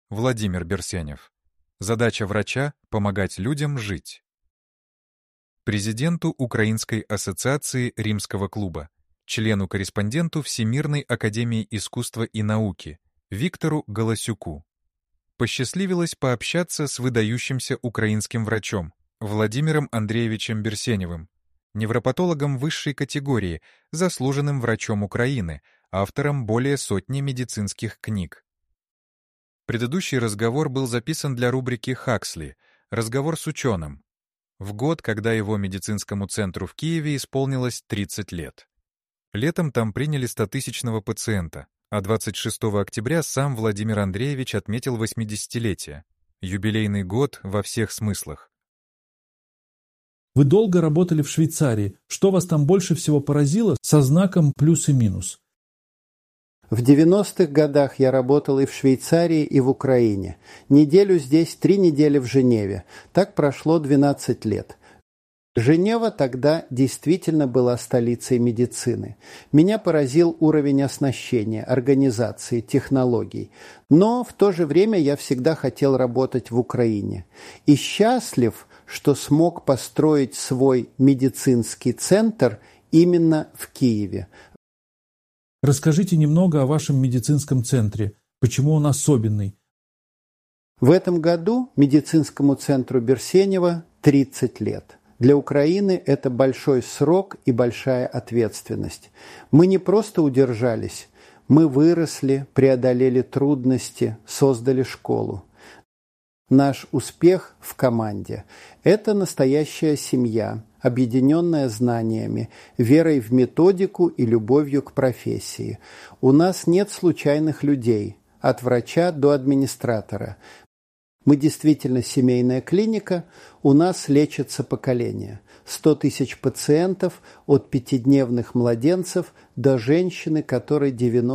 Владимир Берсенев. Задача врача — помогать людям жить. Президенту Украинской ассоциации Римского клуба, члену-корреспонденту Всемирной академии искусства и науки Виктору Голосюку. Посчастливилось пообщаться с выдающимся украинским врачом Владимиром Андреевичем Берсеневым, невропатологом высшей категории, заслуженным врачом Украины, автором более сотни медицинских книг. Предыдущий разговор был записан для рубрики «Хаксли. Разговор с ученым» в год, когда его медицинскому центру в Киеве исполнилось 30 лет. Летом там приняли 100-тысячного пациента, а 26 октября сам Владимир Андреевич отметил 80-летие. Юбилейный год во всех смыслах. Вы долго работали в Швейцарии. Что вас там больше всего поразило со знаком плюс и минус? В 90-х годах я работал и в Швейцарии, и в Украине. Неделю здесь, 3 недели в Женеве. Так прошло 12 лет. Женева тогда действительно была столицей медицины. Меня поразил уровень оснащения, организации, технологий. Но в то же время я всегда хотел работать в Украине. И счастлив, что смог построить свой медицинский центр именно в Киеве. Расскажите немного о вашем медицинском центре. Почему он особенный? В этом году медицинскому центру Берсенева 30 лет. Для Украины это большой срок и большая ответственность. Мы не просто удержались, мы выросли, преодолели трудности, создали школу. Наш успех в команде – это настоящая семья, объединенная знаниями, верой в методику и любовью к профессии. У нас нет случайных людей, от врача до администратора. Мы действительно семейная клиника, у нас лечатся поколения. 100 тысяч пациентов, от 5-дневных младенцев до женщины, которой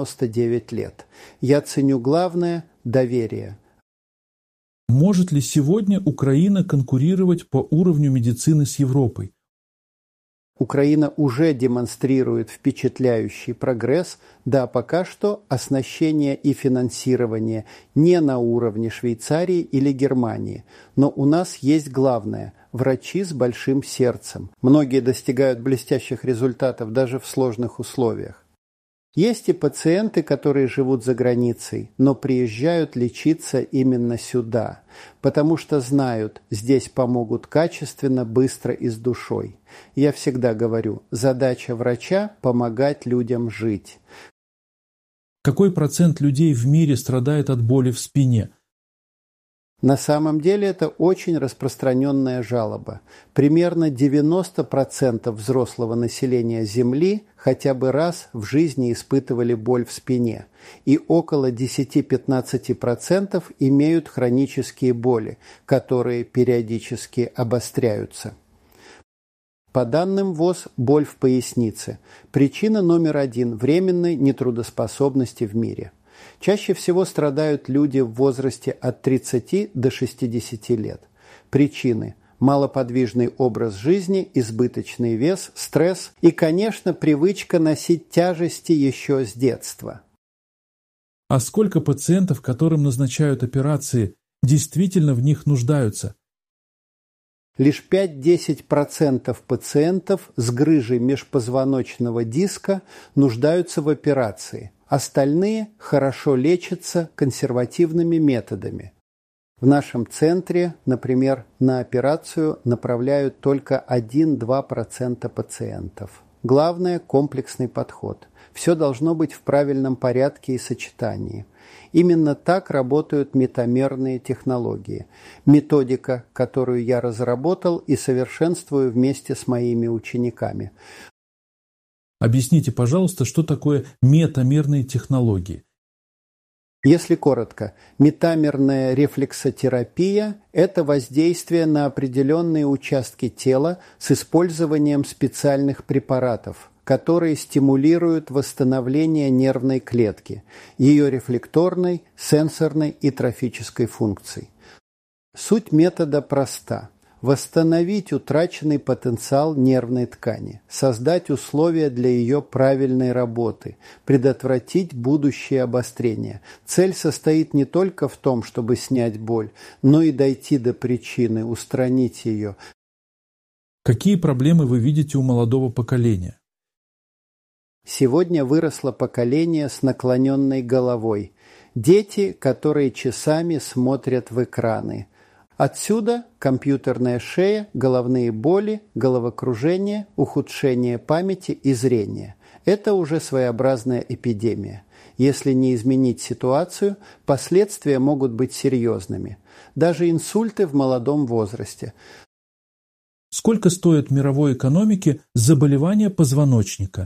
99 лет. Я ценю главное – доверие. Может ли сегодня Украина конкурировать по уровню медицины с Европой? Украина уже демонстрирует впечатляющий прогресс, да, пока что оснащение и финансирование не на уровне Швейцарии или Германии. Но у нас есть главное – врачи с большим сердцем. Многие достигают блестящих результатов даже в сложных условиях. Есть и пациенты, которые живут за границей, но приезжают лечиться именно сюда, потому что знают, здесь помогут качественно, быстро и с душой. Я всегда говорю, задача врача – помогать людям жить. Какой процент людей в мире страдает от боли в спине? На самом деле это очень распространенная жалоба. Примерно 90% взрослого населения Земли хотя бы раз в жизни испытывали боль в спине, и около 10-15% имеют хронические боли, которые периодически обостряются. По данным ВОЗ, боль в пояснице – причина номер 1 временной нетрудоспособности в мире. Чаще всего страдают люди в возрасте от 30 до 60 лет. Причины – малоподвижный образ жизни, избыточный вес, стресс и, конечно, привычка носить тяжести еще с детства. А сколько пациентов, которым назначают операции, действительно в них нуждаются? Лишь 5-10% пациентов с грыжей межпозвоночного диска нуждаются в операции. Остальные хорошо лечатся консервативными методами. В нашем центре, например, на операцию направляют только 1-2% пациентов. Главное – комплексный подход. Все должно быть в правильном порядке и сочетании. Именно так работают метамерные технологии. Методика, которую я разработал и совершенствую вместе с моими учениками. Объясните, пожалуйста, что такое метамерные технологии? Если коротко, метамерная рефлексотерапия – это воздействие на определенные участки тела с использованием специальных препаратов, которые стимулируют восстановление нервной клетки, ее рефлекторной, сенсорной и трофической функций. Суть метода проста. восстановить утраченный потенциал нервной ткани, создать условия для ее правильной работы, предотвратить будущее обострение. Цель состоит не только в том, чтобы снять боль, но и дойти до причины, устранить ее. Какие проблемы вы видите у молодого поколения? Сегодня выросло поколение с наклоненной головой. Дети, которые часами смотрят в экраны. Отсюда компьютерная шея, головные боли, головокружение, ухудшение памяти и зрения. Это уже своеобразная эпидемия. Если не изменить ситуацию, последствия могут быть серьезными. Даже инсульты в молодом возрасте. Сколько стоит мировой экономике заболевание позвоночника?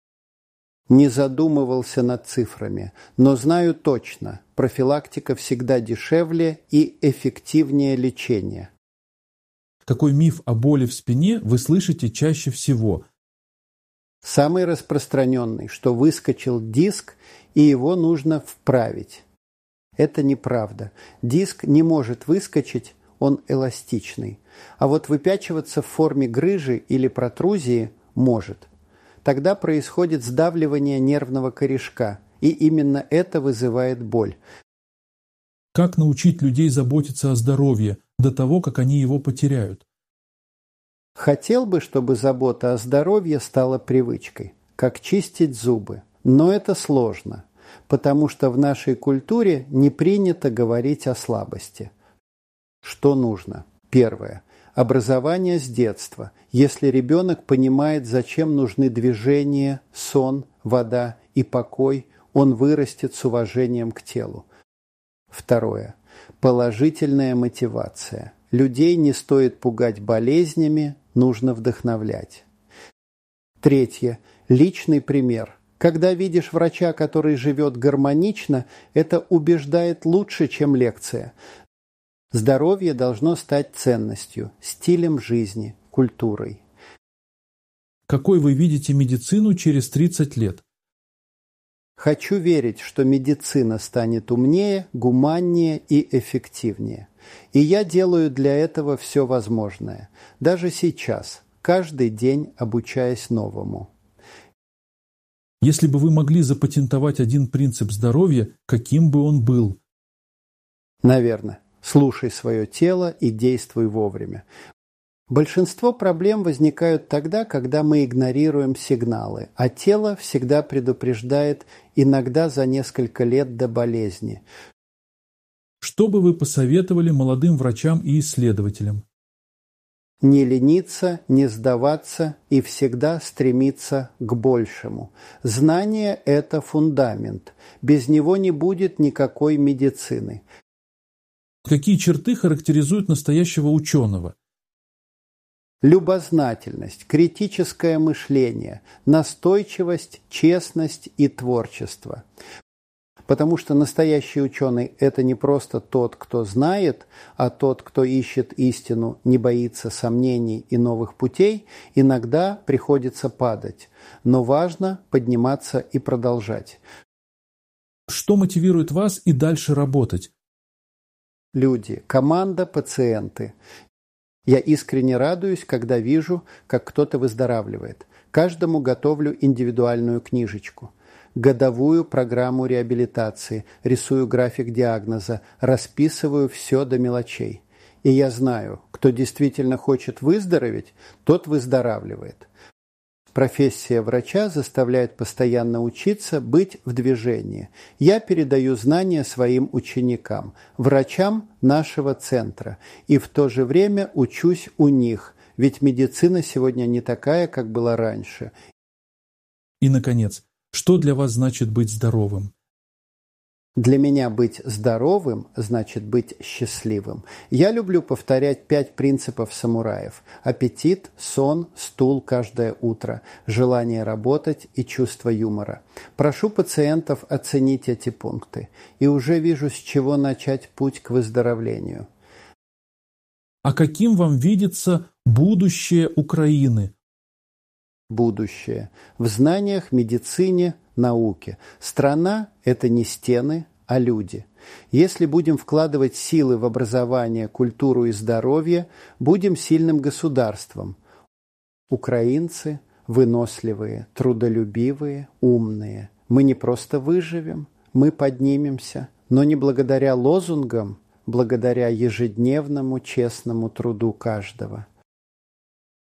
Не задумывался над цифрами, но знаю точно, профилактика всегда дешевле и эффективнее лечения. Какой миф о боли в спине вы слышите чаще всего? Самый распространенный, что выскочил диск, и его нужно вправить. Это неправда. Диск не может выскочить, он эластичный. А вот выпячиваться в форме грыжи или протрузии может. Тогда происходит сдавливание нервного корешка, и именно это вызывает боль. Как научить людей заботиться о здоровье до того, как они его потеряют? Хотел бы, чтобы забота о здоровье стала привычкой, как чистить зубы. Но это сложно, потому что в нашей культуре не принято говорить о слабости. Что нужно? Первое. Образование с детства. Если ребенок понимает, зачем нужны движение, сон, вода и покой, он вырастет с уважением к телу. Второе. Положительная мотивация. Людей не стоит пугать болезнями, нужно вдохновлять. Третье. Личный пример. Когда видишь врача, который живет гармонично, это убеждает лучше, чем лекция. Здоровье должно стать ценностью, стилем жизни, культурой. Какой вы видите медицину через 30 лет? Хочу верить, что медицина станет умнее, гуманнее и эффективнее. И я делаю для этого все возможное. Даже сейчас, каждый день обучаясь новому. Если бы вы могли запатентовать один принцип здоровья, каким бы он был? Наверное. Слушай свое тело и действуй вовремя. Большинство проблем возникают тогда, когда мы игнорируем сигналы, а тело всегда предупреждает, иногда за несколько лет до болезни. Что бы вы посоветовали молодым врачам и исследователям? Не лениться, не сдаваться и всегда стремиться к большему. Знание – это фундамент. Без него не будет никакой медицины. Какие черты характеризуют настоящего ученого? Любознательность, критическое мышление, настойчивость, честность и творчество. Потому что настоящий ученый – это не просто тот, кто знает, а тот, кто ищет истину, не боится сомнений и новых путей. Иногда приходится падать, но важно подниматься и продолжать. Что мотивирует вас и дальше работать? Люди, команда, пациенты. Я искренне радуюсь, когда вижу, как кто-то выздоравливает. Каждому готовлю индивидуальную книжечку. Годовую программу реабилитации, рисую график диагноза, расписываю все до мелочей. И я знаю, кто действительно хочет выздороветь, тот выздоравливает. Профессия врача заставляет постоянно учиться, быть в движении. Я передаю знания своим ученикам, врачам нашего центра, и в то же время учусь у них, ведь медицина сегодня не такая, как была раньше. И, наконец, что для вас значит быть здоровым? Для меня быть здоровым значит быть счастливым. Я люблю повторять 5 принципов самураев. Аппетит, сон, стул каждое утро, желание работать и чувство юмора. Прошу пациентов оценить эти пункты. И уже вижу, с чего начать путь к выздоровлению. А каким вам видится будущее Украины? Будущее. В знаниях, медицине, науке. Страна – это не стены, а люди. Если будем вкладывать силы в образование, культуру и здоровье, будем сильным государством. Украинцы выносливые, трудолюбивые, умные. Мы не просто выживем, мы поднимемся, но не благодаря лозунгам, благодаря ежедневному честному труду каждого.